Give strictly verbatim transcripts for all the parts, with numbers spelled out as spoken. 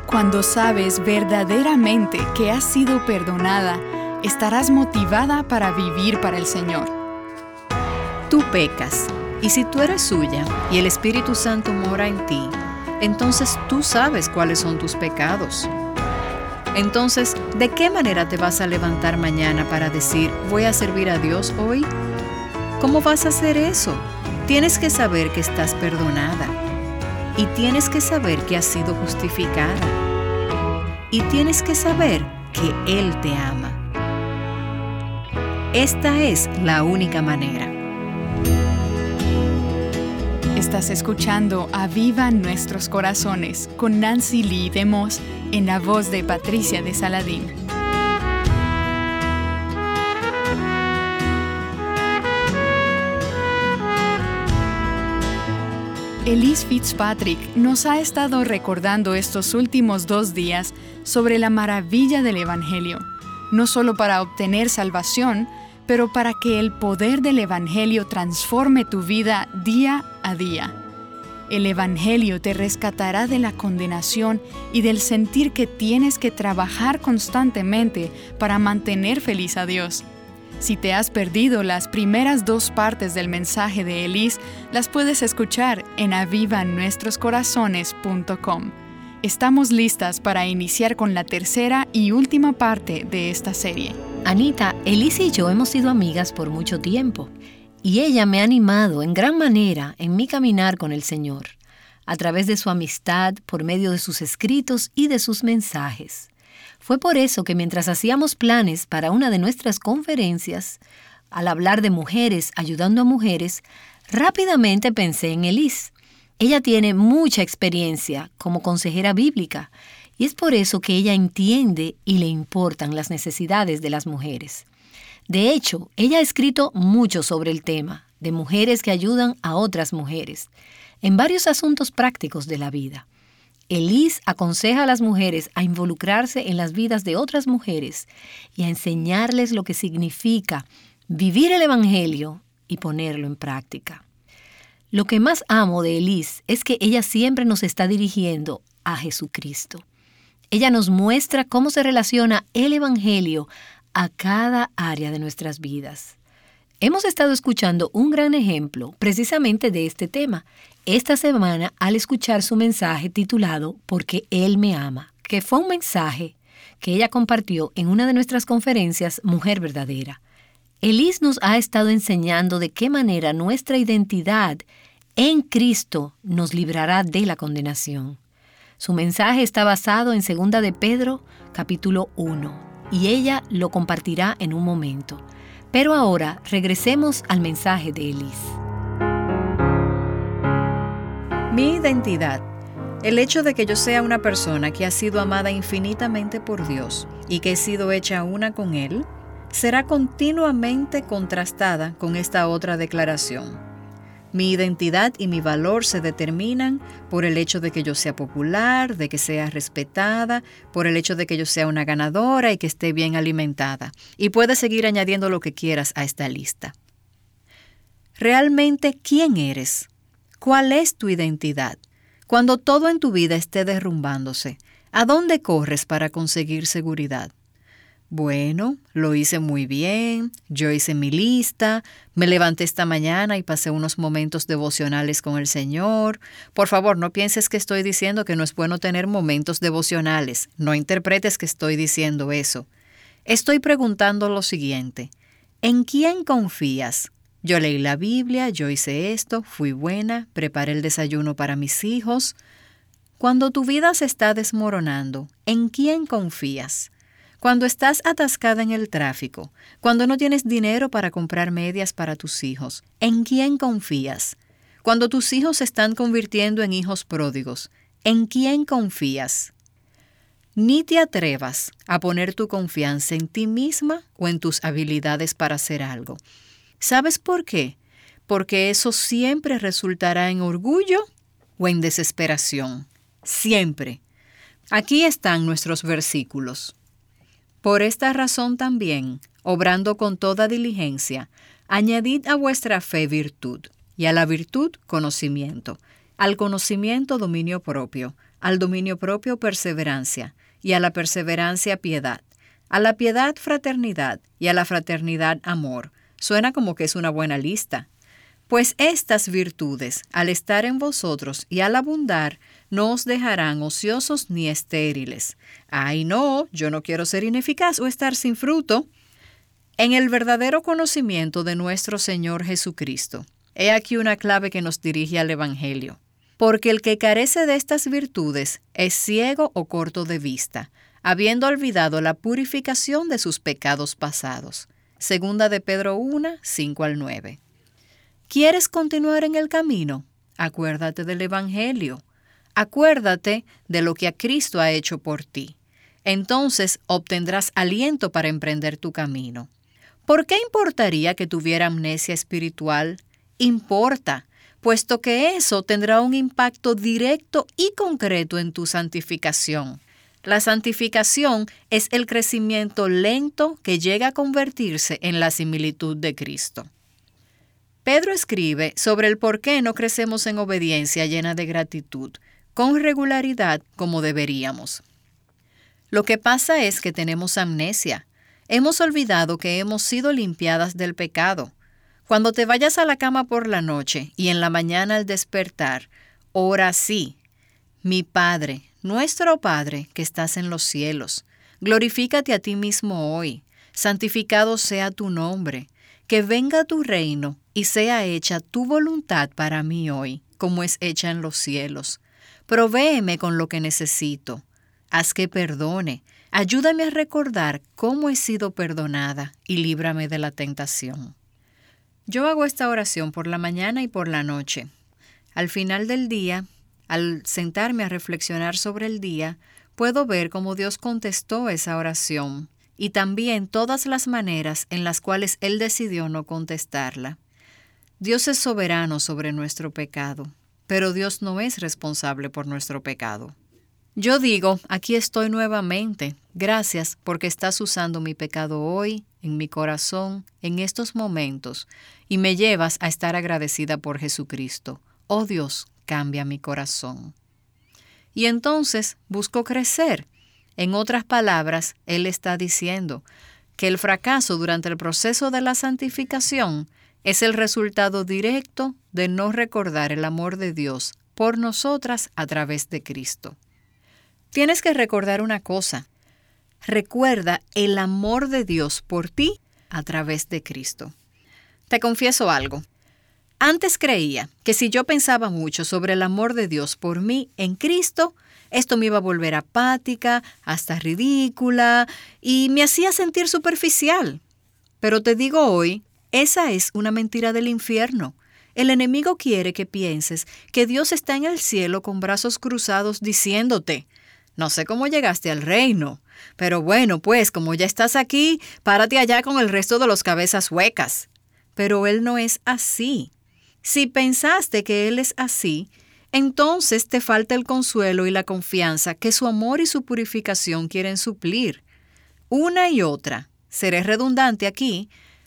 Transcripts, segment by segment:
Cuando sabes verdaderamente que has sido perdonada, estarás motivada para vivir para el Señor. Tú pecas, y si tú eres suya y el Espíritu Santo mora en ti, entonces tú sabes cuáles son tus pecados. Entonces, ¿de qué manera te vas a levantar mañana para decir, voy a servir a Dios hoy? ¿Cómo vas a hacer eso? Tienes que saber que estás perdonada. Y tienes que saber que has sido justificada. Y tienes que saber que Él te ama. Esta es la única manera. Estás escuchando Aviva Nuestros Corazones con Nancy Lee DeMoss en la voz de Patricia de Saladín. Elise Fitzpatrick nos ha estado recordando estos últimos dos días sobre la maravilla del Evangelio, no solo para obtener salvación, pero para que el poder del Evangelio transforme tu vida día a día. El Evangelio te rescatará de la condenación y del sentir que tienes que trabajar constantemente para mantener feliz a Dios. Si te has perdido las primeras dos partes del mensaje de Elise, las puedes escuchar en aviva nuestros corazones punto com. Estamos listas para iniciar con la tercera y última parte de esta serie. Anita, Elise y yo hemos sido amigas por mucho tiempo, y ella me ha animado en gran manera en mi caminar con el Señor, a través de su amistad, por medio de sus escritos y de sus mensajes. Fue por eso que mientras hacíamos planes para una de nuestras conferencias, al hablar de mujeres ayudando a mujeres, rápidamente pensé en Elise. Ella tiene mucha experiencia como consejera bíblica y es por eso que ella entiende y le importan las necesidades de las mujeres. De hecho, ella ha escrito mucho sobre el tema de mujeres que ayudan a otras mujeres en varios asuntos prácticos de la vida. Elise aconseja a las mujeres a involucrarse en las vidas de otras mujeres y a enseñarles lo que significa vivir el Evangelio y ponerlo en práctica. Lo que más amo de Elise es que ella siempre nos está dirigiendo a Jesucristo. Ella nos muestra cómo se relaciona el Evangelio a cada área de nuestras vidas. Hemos estado escuchando un gran ejemplo precisamente de este tema esta semana al escuchar su mensaje titulado Porque Él me ama, que fue un mensaje que ella compartió en una de nuestras conferencias Mujer Verdadera. Elise nos ha estado enseñando de qué manera nuestra identidad en Cristo nos librará de la condenación. Su mensaje está basado en segunda de Pedro, capítulo uno, y ella lo compartirá en un momento. Pero ahora regresemos al mensaje de Elise. Mi identidad. El hecho de que yo sea una persona que ha sido amada infinitamente por Dios y que he sido hecha una con Él, será continuamente contrastada con esta otra declaración. Mi identidad y mi valor se determinan por el hecho de que yo sea popular, de que sea respetada, por el hecho de que yo sea una ganadora y que esté bien alimentada. Y puedes seguir añadiendo lo que quieras a esta lista. ¿Realmente quién eres? ¿Cuál es tu identidad? Cuando todo en tu vida esté derrumbándose, ¿a dónde corres para conseguir seguridad? Bueno, lo hice muy bien, yo hice mi lista, me levanté esta mañana y pasé unos momentos devocionales con el Señor. Por favor, no pienses que estoy diciendo que no es bueno tener momentos devocionales. No interpretes que estoy diciendo eso. Estoy preguntando lo siguiente. ¿En quién confías? Yo leí la Biblia, yo hice esto, fui buena, preparé el desayuno para mis hijos. Cuando tu vida se está desmoronando, ¿en quién confías? Cuando estás atascada en el tráfico, cuando no tienes dinero para comprar medias para tus hijos, ¿en quién confías? Cuando tus hijos se están convirtiendo en hijos pródigos, ¿en quién confías? Ni te atrevas a poner tu confianza en ti misma o en tus habilidades para hacer algo. ¿Sabes por qué? Porque eso siempre resultará en orgullo o en desesperación. Siempre. Aquí están nuestros versículos. Por esta razón también, obrando con toda diligencia, añadid a vuestra fe virtud, y a la virtud conocimiento, al conocimiento dominio propio, al dominio propio perseverancia, y a la perseverancia piedad, a la piedad fraternidad, y a la fraternidad amor. Suena como que es una buena lista. Pues estas virtudes, al estar en vosotros y al abundar, no os dejarán ociosos ni estériles. Ay, no, yo no quiero ser ineficaz o estar sin fruto. En el verdadero conocimiento de nuestro Señor Jesucristo. He aquí una clave que nos dirige al Evangelio. Porque el que carece de estas virtudes es ciego o corto de vista, habiendo olvidado la purificación de sus pecados pasados. Segunda de Pedro uno, cinco al nueve. ¿Quieres continuar en el camino? Acuérdate del Evangelio. Acuérdate de lo que a Cristo ha hecho por ti. Entonces obtendrás aliento para emprender tu camino. ¿Por qué importaría que tuviera amnesia espiritual? Importa, puesto que eso tendrá un impacto directo y concreto en tu santificación. La santificación es el crecimiento lento que llega a convertirse en la similitud de Cristo. Pedro escribe sobre el por qué no crecemos en obediencia llena de gratitud, con regularidad como deberíamos. Lo que pasa es que tenemos amnesia. Hemos olvidado que hemos sido limpiadas del pecado. Cuando te vayas a la cama por la noche y en la mañana al despertar, ora así: mi Padre, nuestro Padre que estás en los cielos, glorifícate a ti mismo hoy, santificado sea tu nombre, que venga tu reino y sea hecha tu voluntad para mí hoy, como es hecha en los cielos. Provéeme con lo que necesito. Haz que perdone. Ayúdame a recordar cómo he sido perdonada y líbrame de la tentación. Yo hago esta oración por la mañana y por la noche. Al final del día, al sentarme a reflexionar sobre el día, puedo ver cómo Dios contestó esa oración y también todas las maneras en las cuales Él decidió no contestarla. Dios es soberano sobre nuestro pecado, pero Dios no es responsable por nuestro pecado. Yo digo, aquí estoy nuevamente. Gracias porque estás usando mi pecado hoy, en mi corazón, en estos momentos, y me llevas a estar agradecida por Jesucristo. Oh Dios, cambia mi corazón. Y entonces busco crecer. En otras palabras, Él está diciendo que el fracaso durante el proceso de la santificación es el resultado directo de no recordar el amor de Dios por nosotras a través de Cristo. Tienes que recordar una cosa. Recuerda el amor de Dios por ti a través de Cristo. Te confieso algo. Antes creía que si yo pensaba mucho sobre el amor de Dios por mí en Cristo, esto me iba a volver apática, hasta ridícula, y me hacía sentir superficial. Pero te digo hoy, esa es una mentira del infierno. El enemigo quiere que pienses que Dios está en el cielo con brazos cruzados diciéndote: no sé cómo llegaste al reino, pero bueno, pues como ya estás aquí, párate allá con el resto de los cabezas huecas. Pero Él no es así. Si pensaste que Él es así, entonces te falta el consuelo y la confianza que su amor y su purificación quieren suplir. Una y otra, seré redundante aquí,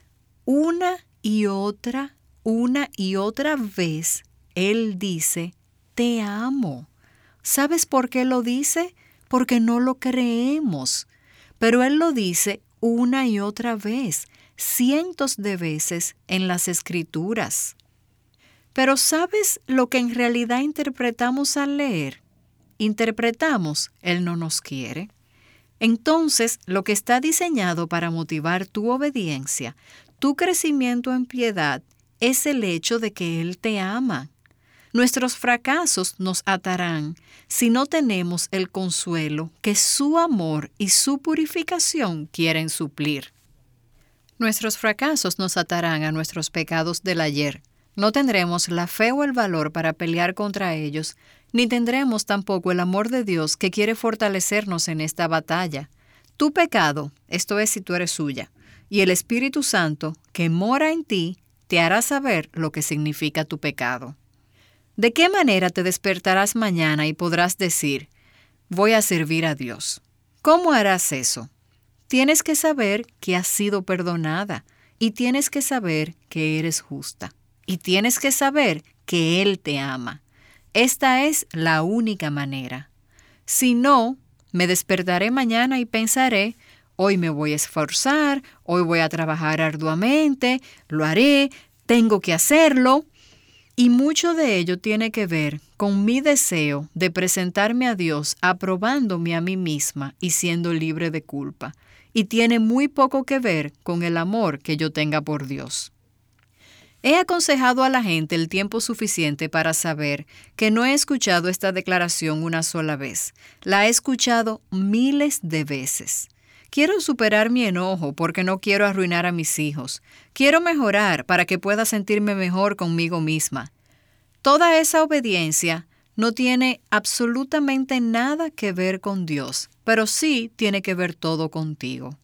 una y otra, una y otra vez, Él dice, te amo. ¿Sabes por qué lo dice? Porque no lo creemos. Pero Él lo dice una y otra vez, cientos de veces en las Escrituras. Pero ¿sabes lo que en realidad interpretamos al leer? Interpretamos, Él no nos quiere. Entonces, lo que está diseñado para motivar tu obediencia, tu crecimiento en piedad, es el hecho de que Él te ama. Nuestros fracasos nos atarán si no tenemos el consuelo que su amor y su purificación quieren suplir. Nuestros fracasos nos atarán a nuestros pecados del ayer. No tendremos la fe o el valor para pelear contra ellos, ni tendremos tampoco el amor de Dios que quiere fortalecernos en esta batalla. Tu pecado, esto es si tú eres suya, y el Espíritu Santo, que mora en ti, te hará saber lo que significa tu pecado. ¿De qué manera te despertarás mañana y podrás decir, voy a servir a Dios? ¿Cómo harás eso? Tienes que saber que has sido perdonada, y tienes que saber que eres justa. Y tienes que saber que Él te ama. esta es la única manera. Si no, me despertaré mañana y pensaré, hoy me voy a esforzar, hoy voy a trabajar arduamente, lo haré, tengo que hacerlo. Y mucho de ello tiene que ver con mi deseo de presentarme a Dios aprobándome a mí misma y siendo libre de culpa. Y tiene muy poco que ver con el amor que yo tenga por Dios. He aconsejado a la gente el tiempo suficiente para saber que no he escuchado esta declaración una sola vez. La he escuchado miles de veces. Quiero superar mi enojo porque no quiero arruinar a mis hijos. Quiero mejorar para que pueda sentirme mejor conmigo misma. Toda esa obediencia no tiene absolutamente nada que ver con Dios, pero sí tiene que ver todo contigo.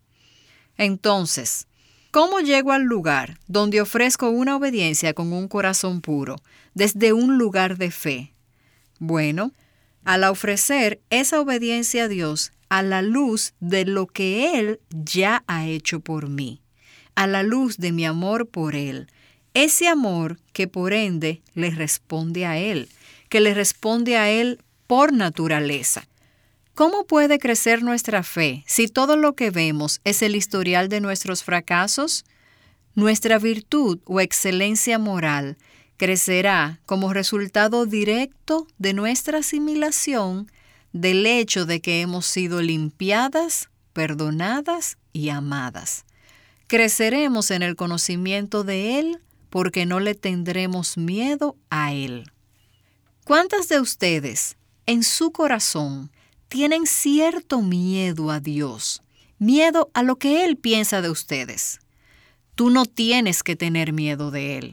Entonces, ¿cómo llego al lugar donde ofrezco una obediencia con un corazón puro, desde un lugar de fe? Bueno, al ofrecer esa obediencia a Dios a la luz de lo que Él ya ha hecho por mí, a la luz de mi amor por Él, ese amor que por ende le responde a Él, que le responde a Él por naturaleza. ¿Cómo puede crecer nuestra fe si todo lo que vemos es el historial de nuestros fracasos? Nuestra virtud o excelencia moral crecerá como resultado directo de nuestra asimilación del hecho de que hemos sido limpiadas, perdonadas y amadas. Creceremos en el conocimiento de Él porque no le tendremos miedo a Él. ¿Cuántas de ustedes, en su corazón, tienen cierto miedo a Dios? Miedo a lo que Él piensa de ustedes. Tú no tienes que tener miedo de Él.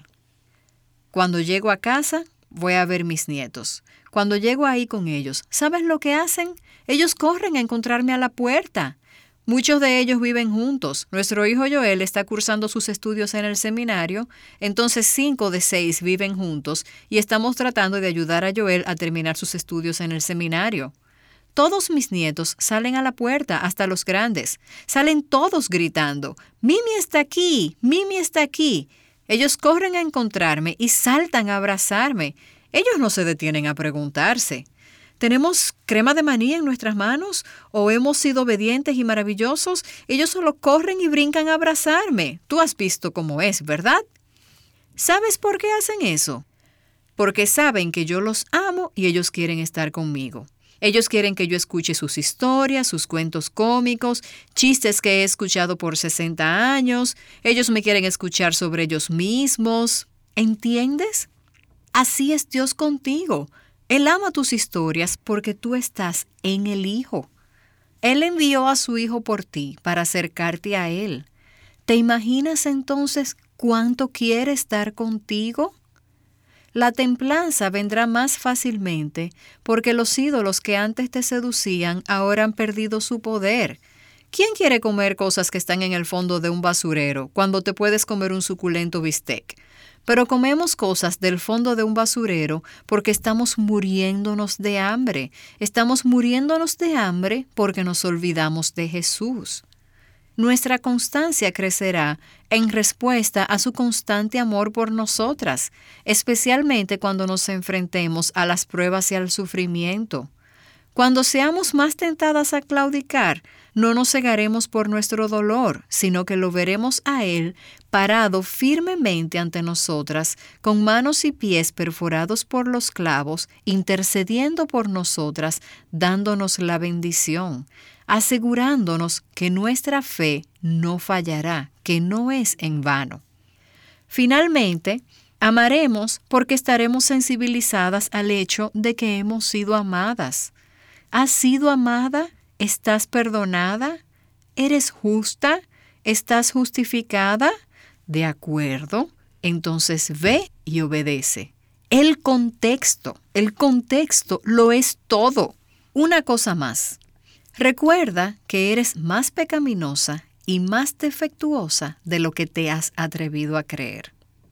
Cuando llego a casa, voy a ver mis nietos. Cuando llego ahí con ellos, ¿sabes lo que hacen? Ellos corren a encontrarme a la puerta. Muchos de ellos viven juntos. Nuestro hijo Joel está cursando sus estudios en el seminario, entonces cinco de seis viven juntos y estamos tratando de ayudar a Joel a terminar sus estudios en el seminario. Todos mis nietos salen a la puerta, hasta los grandes. Salen todos gritando, «Mimi está aquí, Mimi está aquí». Ellos corren a encontrarme y saltan a abrazarme. Ellos no se detienen a preguntarse, ¿tenemos crema de maní en nuestras manos? ¿O hemos sido obedientes y maravillosos? Ellos solo corren y brincan a abrazarme. Tú has visto cómo es, ¿verdad? ¿Sabes por qué hacen eso? Porque saben que yo los amo y ellos quieren estar conmigo. Ellos quieren que yo escuche sus historias, sus cuentos cómicos, chistes que he escuchado por sesenta años. Ellos me quieren escuchar sobre ellos mismos. ¿Entiendes? Así es Dios contigo. Él ama tus historias porque tú estás en el Hijo. Él envió a su Hijo por ti para acercarte a Él. ¿Te imaginas entonces cuánto quiere estar contigo? La templanza vendrá más fácilmente porque los ídolos que antes te seducían ahora han perdido su poder. ¿Quién quiere comer cosas que están en el fondo de un basurero cuando te puedes comer un suculento bistec? Pero comemos cosas del fondo de un basurero porque estamos muriéndonos de hambre. Estamos muriéndonos de hambre porque nos olvidamos de Jesús. Nuestra constancia crecerá en respuesta a su constante amor por nosotras, especialmente cuando nos enfrentemos a las pruebas y al sufrimiento. Cuando seamos más tentadas a claudicar, no nos cegaremos por nuestro dolor, sino que lo veremos a Él parado firmemente ante nosotras, con manos y pies perforados por los clavos, intercediendo por nosotras, dándonos la bendición, asegurándonos que nuestra fe no fallará, que no es en vano. Finalmente, amaremos porque estaremos sensibilizadas al hecho de que hemos sido amadas. ¿Has sido amada? ¿Estás perdonada? ¿Eres justa? ¿Estás justificada? ¿De acuerdo? Entonces ve y obedece. El contexto, el contexto lo es todo. Una cosa más. Recuerda que eres más pecaminosa y más defectuosa de lo que te has atrevido a creer.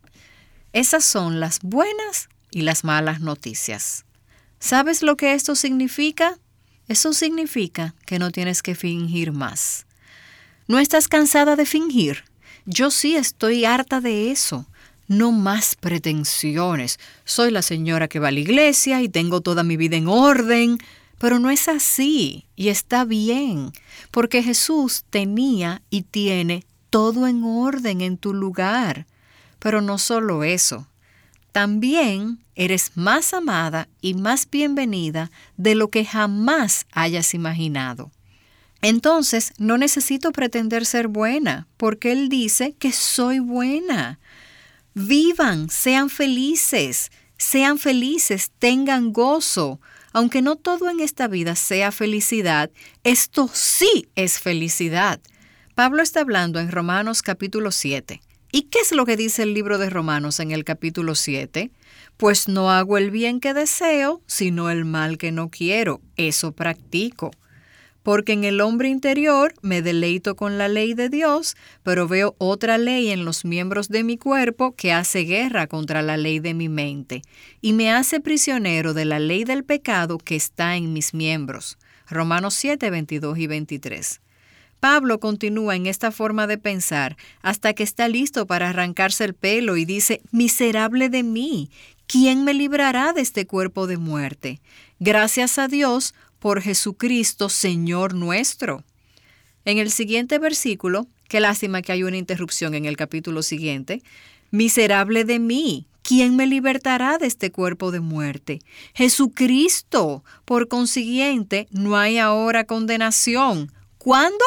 Esas son las buenas y las malas noticias. ¿Sabes lo que esto significa? Eso significa que no tienes que fingir más. ¿No estás cansada de fingir? Yo sí estoy harta de eso. No más pretensiones. Soy la señora que va a la iglesia y tengo toda mi vida en orden. Pero no es así, y está bien, porque Jesús tenía y tiene todo en orden en tu lugar. Pero no solo eso, también eres más amada y más bienvenida de lo que jamás hayas imaginado. Entonces, no necesito pretender ser buena, porque Él dice que soy buena. Vivan, sean felices, sean felices, tengan gozo. Aunque no todo en esta vida sea felicidad, esto sí es felicidad. Pablo está hablando en Romanos capítulo siete. ¿Y qué es lo que dice el libro de Romanos en el capítulo siete? Pues no hago el bien que deseo, sino el mal que no quiero. Eso practico. Porque en el hombre interior me deleito con la ley de Dios, pero veo otra ley en los miembros de mi cuerpo que hace guerra contra la ley de mi mente, y me hace prisionero de la ley del pecado que está en mis miembros. Romanos siete, veintidós y veintitrés. Pablo continúa en esta forma de pensar hasta que está listo para arrancarse el pelo y dice, miserable de mí, ¿quién me librará de este cuerpo de muerte? Gracias a Dios por Jesucristo, Señor nuestro. En el siguiente versículo, qué lástima que hay una interrupción en el capítulo siguiente, miserable de mí, ¿quién me libertará de este cuerpo de muerte? Jesucristo. Por consiguiente, no hay ahora condenación. ¿Cuándo?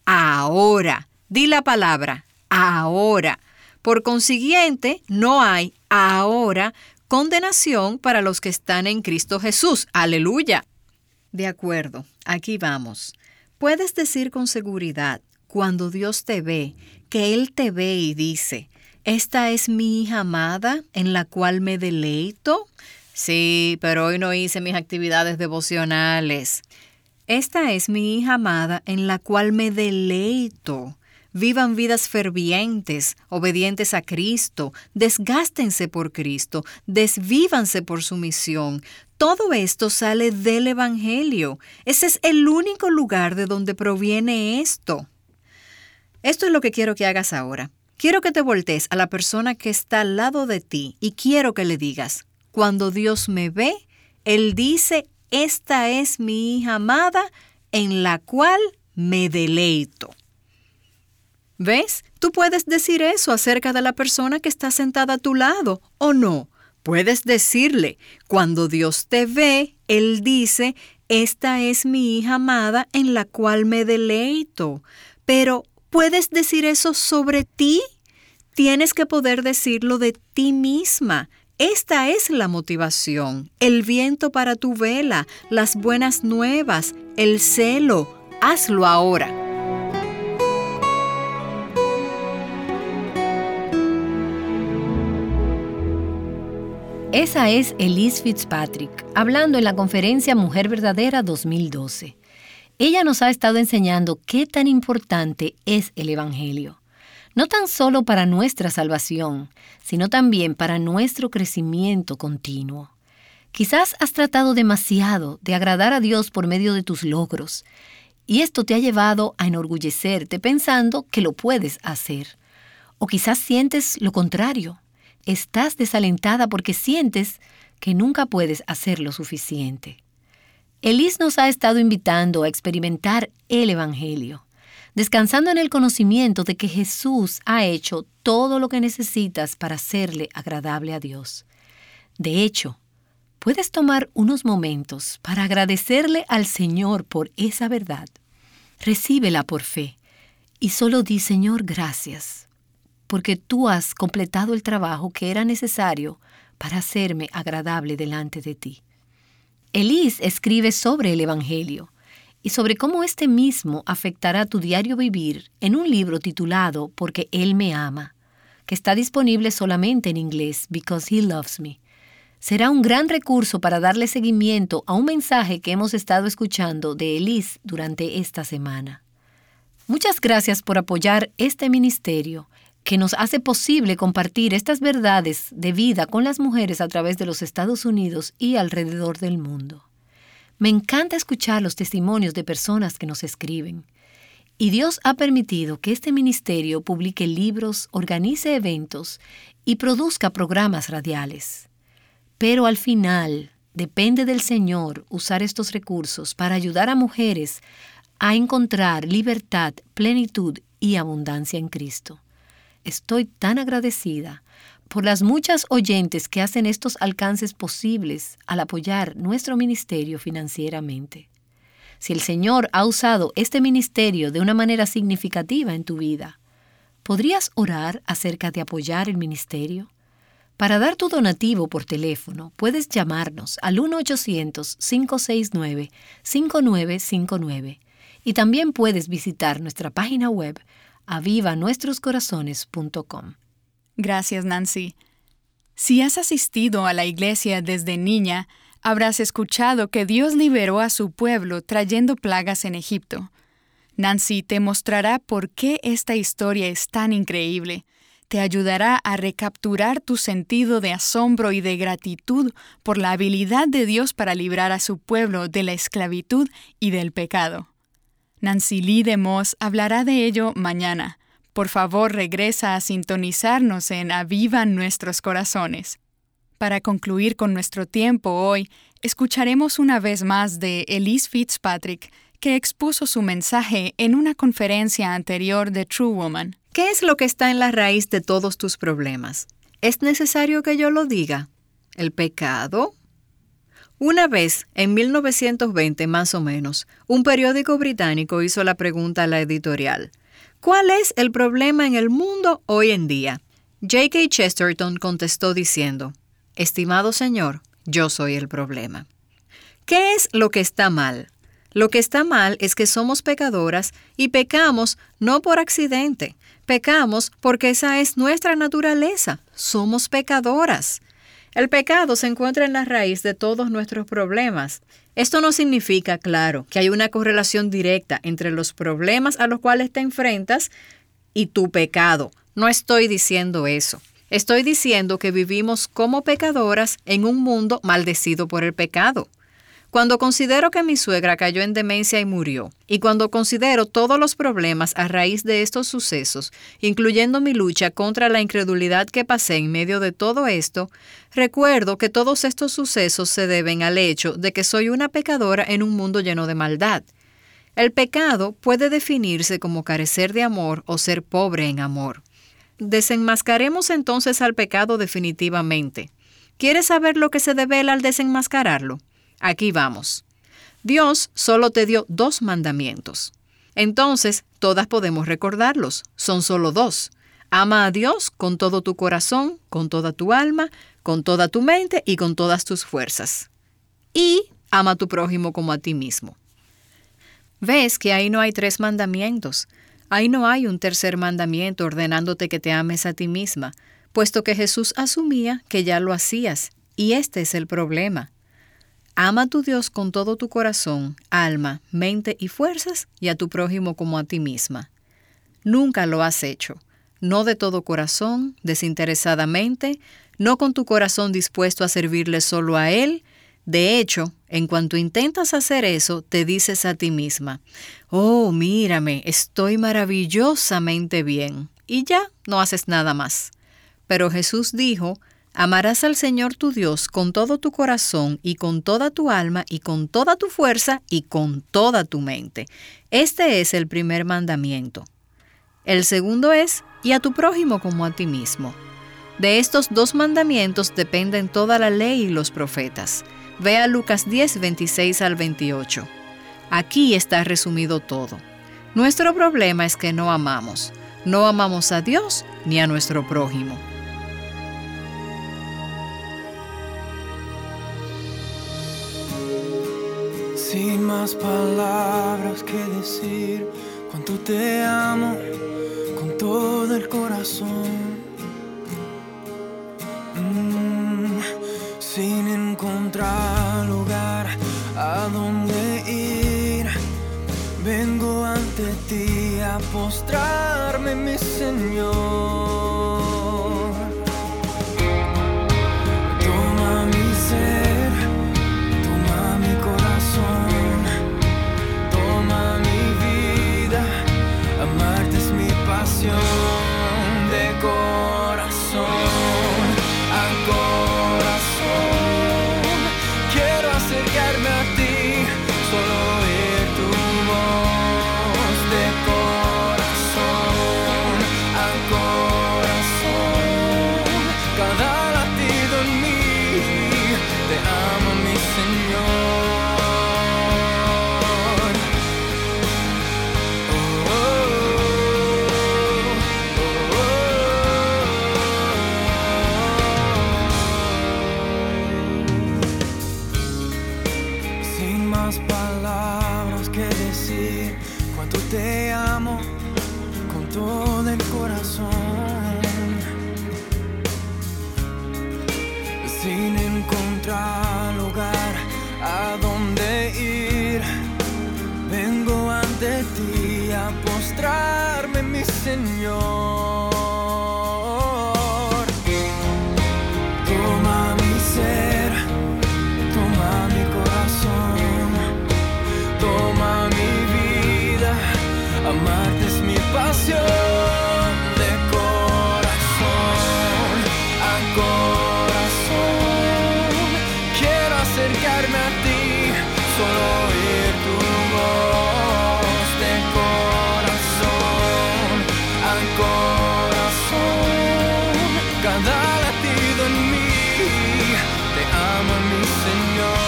Ahora. Di la palabra, ahora. Por consiguiente, no hay ahora condenación para los que están en Cristo Jesús. ¡Aleluya! De acuerdo, aquí vamos. Puedes decir con seguridad, cuando Dios te ve, que Él te ve y dice, ¿esta es mi hija amada en la cual me deleito? Sí, pero hoy no hice mis actividades devocionales. Esta es mi hija amada en la cual me deleito. Vivan vidas fervientes, obedientes a Cristo, desgástense por Cristo, desvívanse por su misión. Todo esto sale del Evangelio. Ese es el único lugar de donde proviene esto. Esto es lo que quiero que hagas ahora. Quiero que te voltees a la persona que está al lado de ti y quiero que le digas, cuando Dios me ve, Él dice, esta es mi hija amada en la cual me deleito. ¿Ves? Tú puedes decir eso acerca de la persona que está sentada a tu lado, ¿o no? Puedes decirle, cuando Dios te ve, Él dice, esta es mi hija amada en la cual me deleito. Pero, ¿puedes decir eso sobre ti? Tienes que poder decirlo de ti misma. Esta es la motivación, el viento para tu vela, las buenas nuevas, el celo. Hazlo ahora. Esa es Elise Fitzpatrick, hablando en la conferencia Mujer Verdadera dos mil doce. Ella nos ha estado enseñando qué tan importante es el Evangelio. No tan solo para nuestra salvación, sino también para nuestro crecimiento continuo. Quizás has tratado demasiado de agradar a Dios por medio de tus logros, y esto te ha llevado a enorgullecerte pensando que lo puedes hacer. O quizás sientes lo contrario. Estás desalentada porque sientes que nunca puedes hacer lo suficiente. Elise nos ha estado invitando a experimentar el Evangelio, descansando en el conocimiento de que Jesús ha hecho todo lo que necesitas para hacerle agradable a Dios. De hecho, puedes tomar unos momentos para agradecerle al Señor por esa verdad. Recíbela por fe y solo di, Señor, gracias, porque tú has completado el trabajo que era necesario para hacerme agradable delante de ti. Elise escribe sobre el Evangelio y sobre cómo este mismo afectará tu diario vivir en un libro titulado Porque Él me ama, que está disponible solamente en inglés, Because He Loves Me. Será un gran recurso para darle seguimiento a un mensaje que hemos estado escuchando de Elise durante esta semana. Muchas gracias por apoyar este ministerio que nos hace posible compartir estas verdades de vida con las mujeres a través de los Estados Unidos y alrededor del mundo. Me encanta escuchar los testimonios de personas que nos escriben. Y Dios ha permitido que este ministerio publique libros, organice eventos y produzca programas radiales. Pero al final, depende del Señor usar estos recursos para ayudar a mujeres a encontrar libertad, plenitud y abundancia en Cristo. Estoy tan agradecida por las muchas oyentes que hacen estos alcances posibles al apoyar nuestro ministerio financieramente. Si el Señor ha usado este ministerio de una manera significativa en tu vida, ¿podrías orar acerca de apoyar el ministerio? Para dar tu donativo por teléfono, puedes llamarnos al uno ochocientos, cinco seis nueve, cinco nueve cinco nueve y también puedes visitar nuestra página web aviva nuestros corazones punto com. Gracias, Nancy. Si has asistido a la iglesia desde niña, habrás escuchado que Dios liberó a su pueblo trayendo plagas en Egipto. Nancy te mostrará por qué esta historia es tan increíble. Te ayudará a recapturar tu sentido de asombro y de gratitud por la habilidad de Dios para librar a su pueblo de la esclavitud y del pecado. Nancy Lee DeMoss hablará de ello mañana. Por favor, regresa a sintonizarnos en Aviva Nuestros Corazones. Para concluir con nuestro tiempo hoy, escucharemos una vez más de Elise Fitzpatrick, que expuso su mensaje en una conferencia anterior de True Woman. ¿Qué es lo que está en la raíz de todos tus problemas? ¿Es necesario que yo lo diga? ¿El pecado? Una vez, en mil novecientos veinte más o menos, un periódico británico hizo la pregunta a la editorial: ¿cuál es el problema en el mundo hoy en día? J K Chesterton contestó diciendo: estimado señor, yo soy el problema. ¿Qué es lo que está mal? Lo que está mal es que somos pecadoras y pecamos no por accidente. Pecamos porque esa es nuestra naturaleza. Somos pecadoras. El pecado se encuentra en la raíz de todos nuestros problemas. Esto no significa, claro, que hay una correlación directa entre los problemas a los cuales te enfrentas y tu pecado. No estoy diciendo eso. Estoy diciendo que vivimos como pecadoras en un mundo maldecido por el pecado. Cuando considero que mi suegra cayó en demencia y murió, y cuando considero todos los problemas a raíz de estos sucesos, incluyendo mi lucha contra la incredulidad que pasé en medio de todo esto, recuerdo que todos estos sucesos se deben al hecho de que soy una pecadora en un mundo lleno de maldad. El pecado puede definirse como carecer de amor o ser pobre en amor. Desenmascaremos entonces al pecado definitivamente. ¿Quieres saber lo que se devela al desenmascararlo? Aquí vamos. Dios solo te dio dos mandamientos. Entonces, todas podemos recordarlos. Son solo dos. Ama a Dios con todo tu corazón, con toda tu alma, con toda tu mente y con todas tus fuerzas. Y ama a tu prójimo como a ti mismo. ¿Ves que ahí no hay tres mandamientos? Ahí no hay un tercer mandamiento ordenándote que te ames a ti misma, puesto que Jesús asumía que ya lo hacías, y este es el problema. Ama a tu Dios con todo tu corazón, alma, mente y fuerzas, y a tu prójimo como a ti misma. Nunca lo has hecho, no de todo corazón, desinteresadamente, no con tu corazón dispuesto a servirle solo a Él. De hecho, en cuanto intentas hacer eso, te dices a ti misma: oh, mírame, estoy maravillosamente bien, y ya no haces nada más. Pero Jesús dijo: amarás al Señor tu Dios con todo tu corazón y con toda tu alma y con toda tu fuerza y con toda tu mente. Este es el primer mandamiento. El segundo es: y a tu prójimo como a ti mismo. De estos dos mandamientos dependen toda la ley y los profetas. Ve a Lucas diez, veintiséis al veintiocho. Aquí está resumido todo. Nuestro problema es que no amamos. No amamos a Dios ni a nuestro prójimo. Sin más palabras que decir, cuánto te amo con todo el corazón. Mm, sin encontrar lugar a donde ir, vengo ante ti a postrarme, mi Señor. Toma mi ser, toma mi corazón, toma mi vida, sin más palabras que decir cuánto te amo con todo el corazón. Sin encontrar lugar a donde ir, vengo ante ti a postrarme, mi Señor. Toma mi ser, toma mi corazón, toma mi vida, amarte es mi pasión. De corazón a corazón, quiero acercarme a ti, solo oír tu voz. De corazón a corazón, cada latido en mí te ama, mi Señor.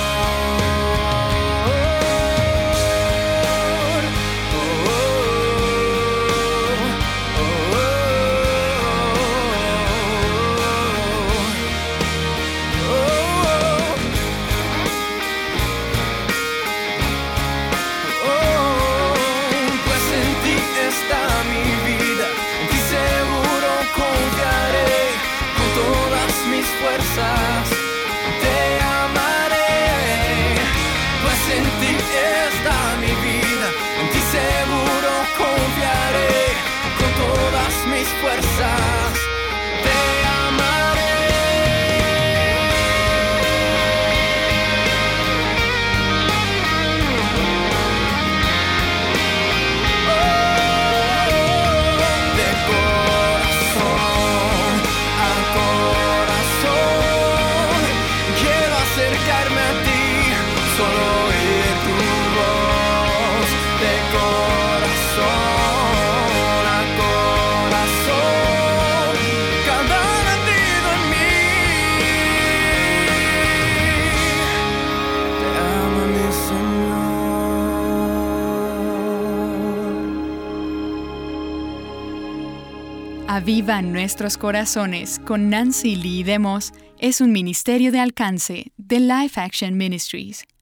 Te amaré, pues en ti está mi vida, en ti seguro confiaré, con todas mis fuerzas te amaré. Oh, de corazón a corazón, acercarme a ti, solo oír tu voz. De corazón a corazón, cada latido en mí te ama, mi Señor. Aviva Nuestros Corazones con Nancy Lee Demos es un ministerio de alcance de Life Action Ministries.